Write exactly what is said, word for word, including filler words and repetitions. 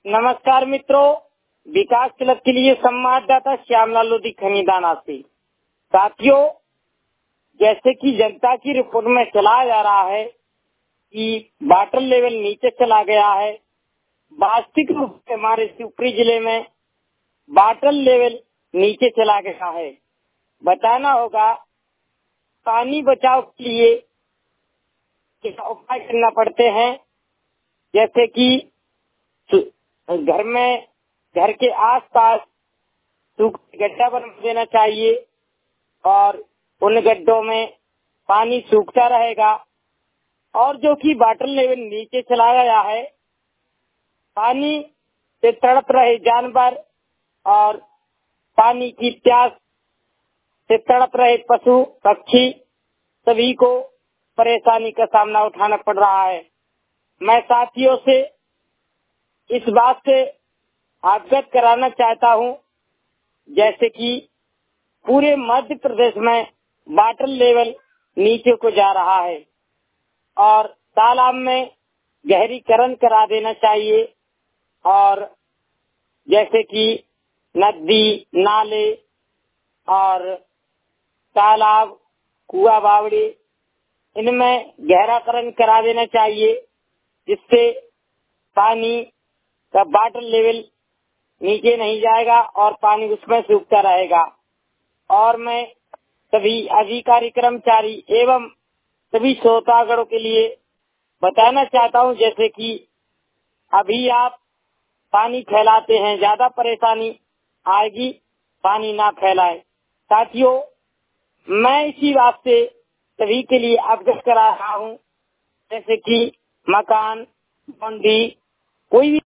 नमस्कार मित्रों, विकास क्लब के लिए संवाददाता श्यामलाल लोधी खनीदाना से। साथियों, जैसे कि जनता की रिपोर्ट में चलाया जा रहा है कि वाटर लेवल नीचे चला गया है। वास्तविक रूप से हमारे शिवपुरी जिले में वाटर लेवल नीचे चला गया है। बताना होगा पानी बचाव के लिए क्या उपाय करना पड़ते हैं, जैसे कि घर में घर के आसपास सूखे गड्ढा बना देना चाहिए और उन गड्ढों में पानी सूखता रहेगा। और जो कि वाटर लेवल नीचे चला गया है, पानी से तड़प रहे जानवर और पानी की प्यास से तड़प रहे पशु पक्षी सभी को परेशानी का सामना उठाना पड़ रहा है। मैं साथियों से इस बात से अवगत कराना चाहता हूं, जैसे कि पूरे मध्य प्रदेश में वाटर लेवल नीचे को जा रहा है और तालाब में गहरीकरण करा देना चाहिए। और जैसे कि नदी, नाले और तालाब, कुआ, बावड़ी, इनमें गहराकरण करा देना चाहिए, जिससे पानी का वाटर लेवल नीचे नहीं जाएगा और पानी उसमें सूखता रहेगा। और मैं सभी अधिकारी, कर्मचारी एवं सभी श्रोतागणों के लिए बताना चाहता हूं, जैसे कि अभी आप पानी फैलाते हैं, ज्यादा परेशानी आएगी, पानी ना फैलाए। साथियों, मैं इसी बात से सभी के लिए अवगत करा रहा हूं, जैसे कि मकान, बाउंड्री, कोई भी